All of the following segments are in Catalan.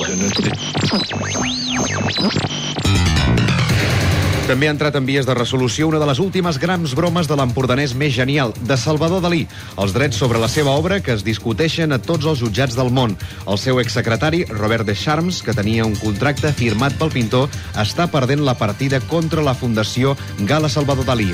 També ha entrat en vies de resolució una de les últimes grans bromes de l'empordanès més genial, de Salvador Dalí. Els drets sobre la seva obra que es discuteixen a tots els jutjats del món. El seu exsecretari, Robert Deschamps, que tenia un contracte firmat pel pintor, està perdent la partida contra la Fundació Gala Salvador Dalí.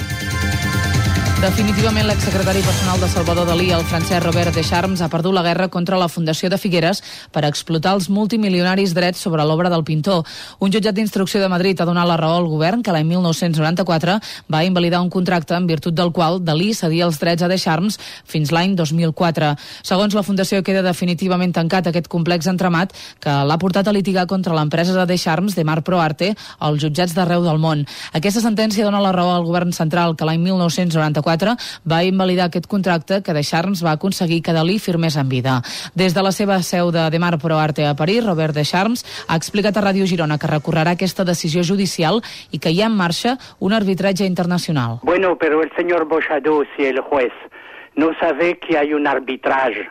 Definitivament l'exsecretari personal de Salvador Dalí, el francès Robert Deschamps, ha perdut la guerra contra la Fundació de Figueres per explotar els multimilionaris drets sobre l'obra del pintor. Un jutjat d'instrucció de Madrid ha donat la raó al govern que l'any 1994 va invalidar un contracte en virtut del qual Dalí cedia els drets a Deschamps fins l'any 2004. Segons la Fundació, queda definitivament tancat aquest complex entramat que l'ha portat a litigar contra l'empresa de Deschamps, Demar Pro Arte, als jutjats d'arreu del món. Aquesta sentència dona la raó al govern central que l'any 1994 va invalidar aquest contracte que Deschamps va aconseguir que Dalí firmés en vida. Des de la seva seu de Demar Pro Arte a París, Robert Deschamps ha explicat a Ràdio Girona que recorrerà aquesta decisió judicial i que hi ha en marxa un arbitratge internacional. Bueno, pero el señor Bochados y el juez no sabe que hay un arbitraje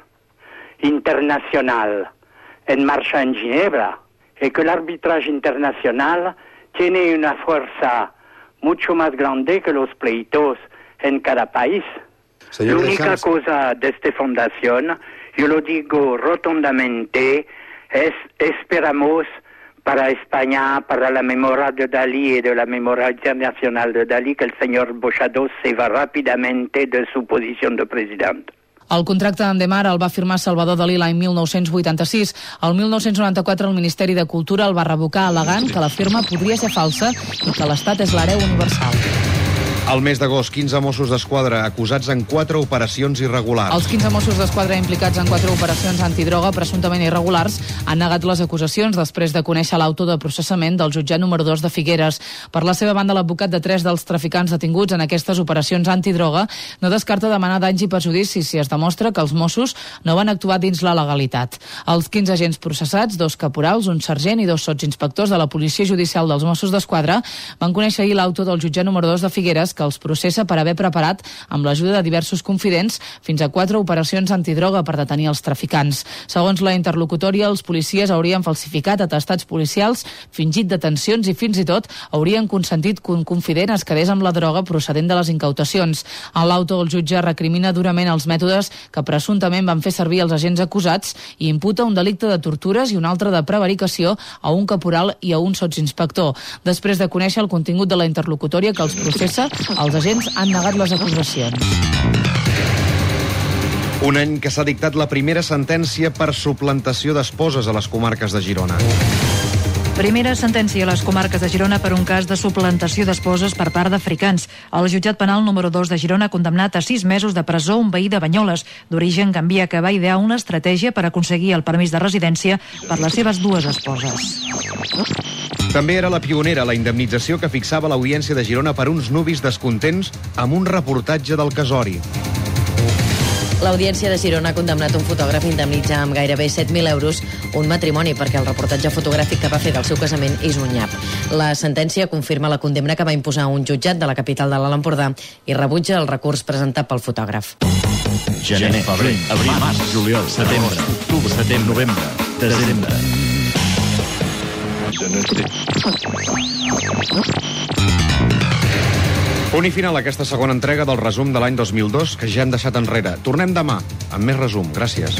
internacional en marcha en Ginebra y que el arbitraje internacional tiene una fuerza mucho más grande que los pleitos en cada país. La única cosa de esta fundación, yo lo digo rotundamente, es esperamos para España, para la memoria de Dalí y de la memoria internacional de Dalí, que el señor Bochados se va rápidamente de su posición de presidente. El contracte amb Demar el va firmar Salvador Dalí l'any 1986. El 1994 el Ministeri de Cultura el va revocar al·legant que la firma podria ser falsa i que l'Estat és l'hereu universal. Al mes d'agost, 15 Mossos d'Esquadra acusats en 4 operacions irregulars. Els 15 Mossos d'Esquadra implicats en 4 operacions antidroga presumptament irregulars han negat les acusacions després de conèixer l'auto de processament del jutjat número 2 de Figueres. Per la seva banda, l'advocat de 3 dels traficants detinguts en aquestes operacions antidroga no descarta demanar danys i perjudicis si es demostra que els Mossos no van actuar dins la legalitat. Els 15 agents processats, 2 caporals, un sergent i 2 sotsinspectors de la Policia Judicial dels Mossos d'Esquadra van conèixer ahir l'auto del jutjat número 2 de Figueres que els processa per haver preparat, amb l'ajuda de diversos confidents, fins a 4 operacions antidroga per detenir els traficants. Segons la interlocutòria, els policies haurien falsificat atestats policials, fingit detencions i fins i tot haurien consentit que un confident es quedés amb la droga procedent de les incautacions. En l'auto, el jutge recrimina durament els mètodes que presumptament van fer servir els agents acusats i imputa un delicte de tortures i un altre de prevaricació a un caporal i a un sotsinspector. Després de conèixer el contingut de la interlocutòria que els processa, els agents han negat les acusacions. Un any que s'ha dictat la primera sentència per suplantació d'esposes a les comarques de Girona. Primera sentència a les comarques de Girona per un cas de suplantació d'esposes per part d'africans. El jutjat penal número 2 de Girona ha condemnat a 6 mesos de presó un veí de Banyoles, d'origen gambia, que va idear una estratègia per aconseguir el permís de residència per les seves 2 esposes. També era la pionera la indemnització que fixava l'Audiència de Girona per uns nuvis descontents amb un reportatge del casori. L'Audiència de Girona ha condemnat un fotògraf a indemnitzar amb gairebé 7.000 euros un matrimoni perquè el reportatge fotogràfic que va fer del seu casament és un nyap. La sentència confirma la condemna que va imposar un jutjat de la capital de l'Alt Empordà i rebutja el recurs presentat pel fotògraf. Gener, febrer, abril, març, juliol, setembre, octubre, novembre, desembre. Punt i final a aquesta segona entrega del resum de l'any 2002 que ja hem deixat enrere. Tornem demà amb més resum. Gràcies.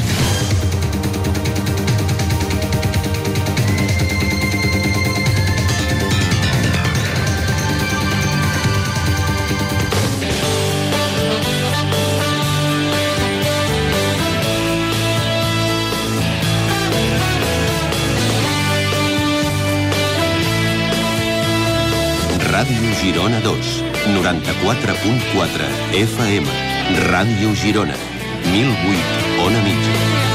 Ràdio Girona 2, 94.4 FM. Ràdio Girona, 1008, Ona Mitja.